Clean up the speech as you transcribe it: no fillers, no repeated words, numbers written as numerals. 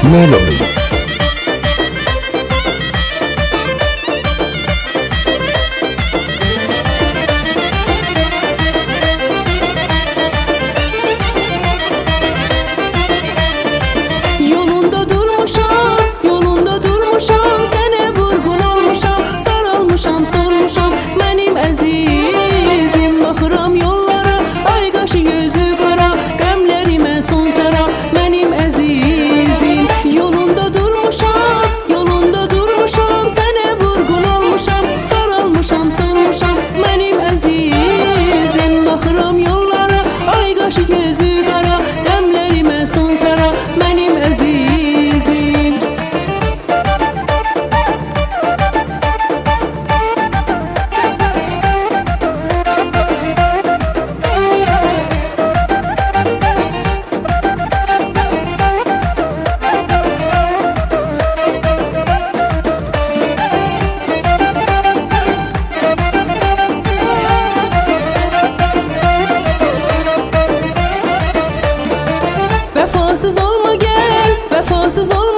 Melody. Yolunda durmuşam, sənə vurğun olmuşam, sarılmışam, solmuşam, mənim əzizim. Baxıram yollara, ay qaşı gözü qara, qəmlərimə son çara, mənim əzizim. Yolunda durmuşam, sənə vurğun olmuşam, sarılmışam, solmuşam, mənim əzizim. Baxıram yollara, ay qaşı gözü qara, qəmlərimə son çara, mənim əzizim. Vəfasız olma gəl, vəfasız olma